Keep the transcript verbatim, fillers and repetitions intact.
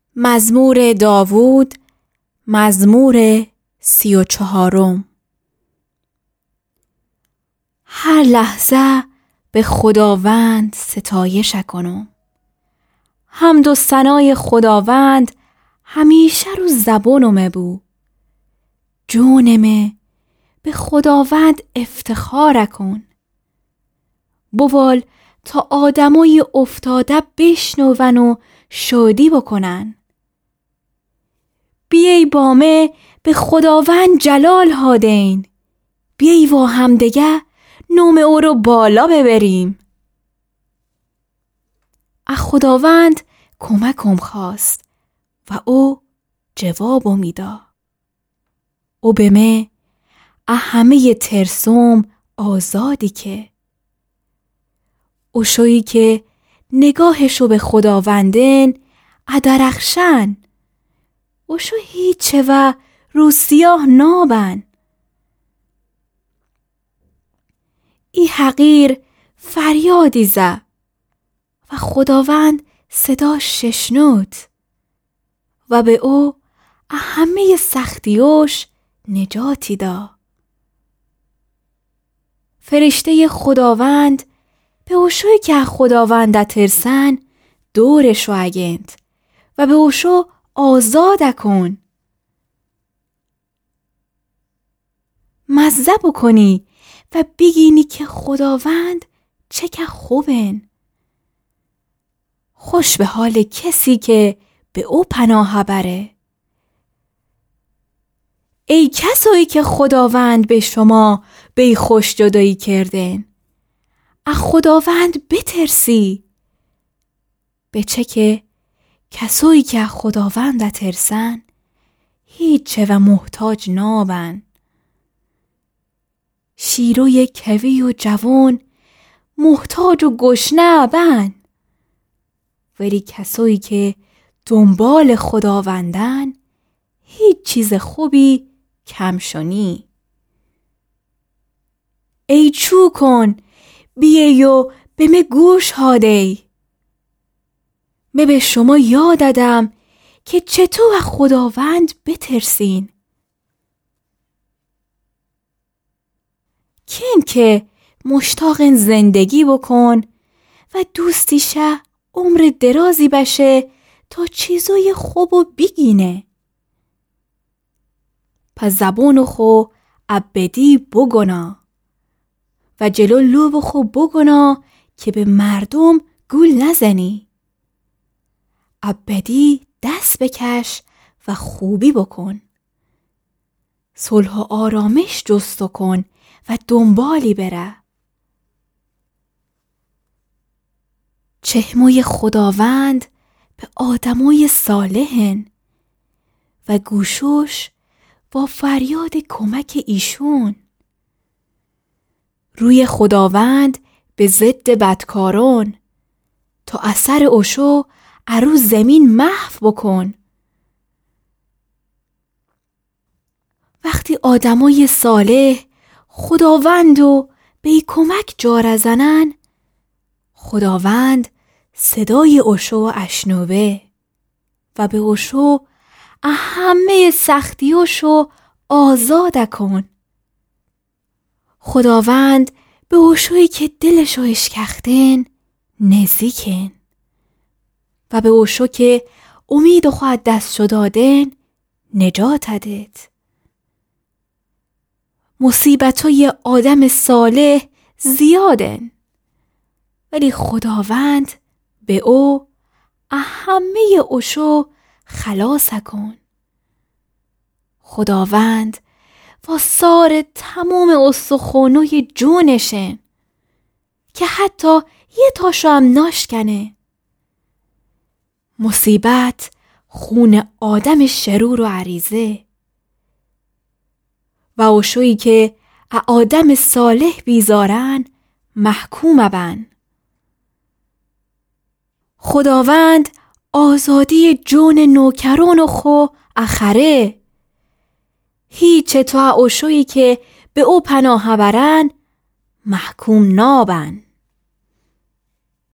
مزمور داوود، مزمور سی و چهارم. هر لحظه به خداوند ستایش کنم. حمد و ثنای خداوند همیشه رو زبانم بو. جونم به خداوند افتخار کن. بوال تا آدمای افتاده بشنون و شادی بکنن. بیای بامه به خداوند جلال هادین. بیای و همدیگه نام او رو بالا ببریم. از خداوند کمکم خواست و او جوابو میدا. او به من از همه ترسوم آزادی که. او شویی که نگاهشو به خداوندن ادرخشن. او شو هیچه و رو سیاه نابن. ای حقیر فریادی زه و خداوند صدا ششنود و به او همه سختیوش نجاتی دا. فرشته خداوند به اوشوی که خداوند ترسن دورشو اگند و به اوشو آزاد کن. مزه بکنی و بگینی که خداوند چه که خوبن. خوش به حال کسی که به او پناه بره. ای کسایی که خداوند به شما بی خوش جدایی کردن، از خداوند بترسی. به چه که کسایی که از خداوند ترسن هیچ و محتاج نابن. شیروی کوی و جوان محتاج و گشنه بن، ولی کسایی که دنبال خداوندن هیچ چیز خوبی کم شنی. ای چو کن بیای و به من گوش هادی. من به شما یاد دادم که چطور از خداوند بترسین. کین که مشتاق زندگی بکن و دوستیشه عمر درازی بشه تا چیزای خوبو بگینه. پس زبون خو ابدی بگنا و جلو لوب خو بگنا که به مردم گول نزنی. ابدی دست بکش و خوبی بکن. صلح و آرامش جستو کن و دنبالی بره. چشموی خداوند به آدمای صالحن و گوشوش با فریاد کمک ایشون. روی خداوند به ضد بدکاران تا اثر اوشو ارو زمین محو بکن. وقتی آدمای صالح خداوندو به کمک جاره زنن، خداوند صدای اوشو اشنوه و به اوشو همه سختیوشو آزاد کن. خداوند به اوشوی که دلشو اشکختن نزدیکن و به اوشو که امید خود دست شو دادن نجات داد. مصیبتای آدم صالح زیادن، ولی خداوند به او همه اوشو خلاص کن. خداوند واسار تمام استخونوی جونشن که حتی یه تاشو هم ناشکنه. مصیبت خون آدم شرور و عریضه و اوشویی که آدم صالح بیزارن محکوم بن. خداوند آزادی جون نوکران خو اخره. هیچ تو اوشویی که به او پناه برن محکوم نابن.